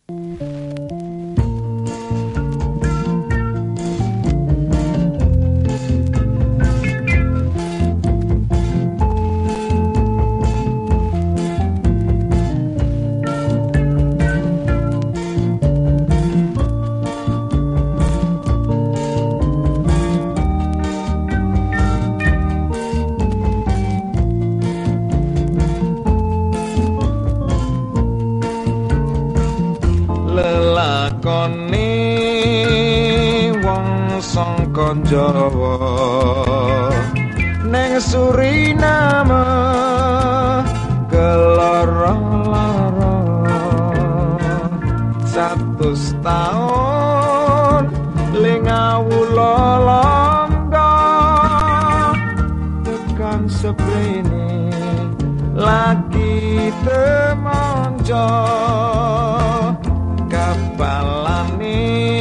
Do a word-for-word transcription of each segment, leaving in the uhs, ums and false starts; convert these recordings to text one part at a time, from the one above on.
Lelakone wong sangka Jawa ning Suriname keloro-loro satus taun lingawula longgo tekan seprene lagi temonjo kapalane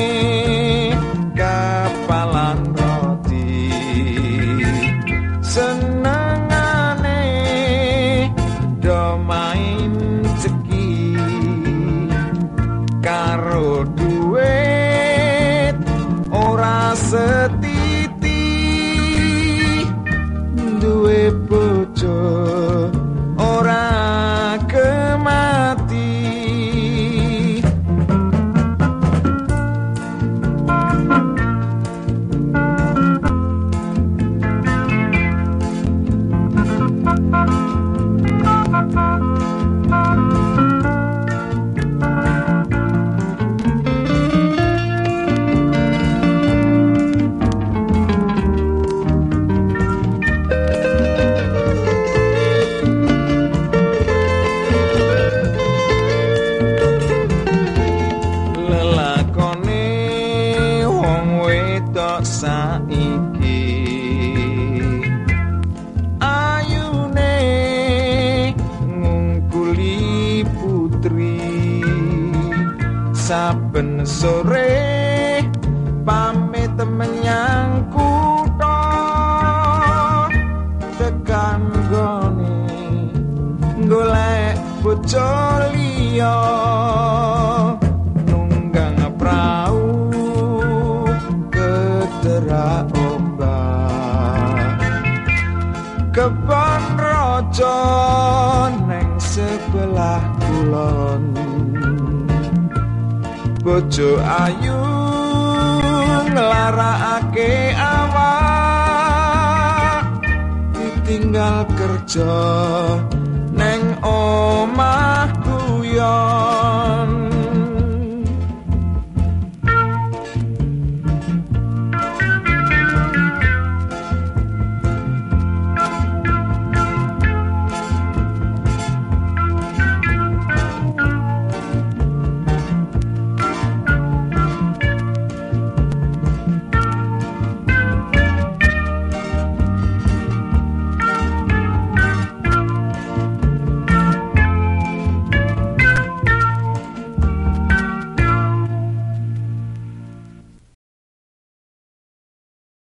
kapalan roti senengane do main ceki karo duit ora setiti duwe bojo ora kemati. Saiki ayune ngungkuli putri saben sore pamit menyang kutha tekan gone golek bojo liya nunggang prau ombak kebon raja neng sebelah kulon bojo ayu nglarakake awak ditinggal kerja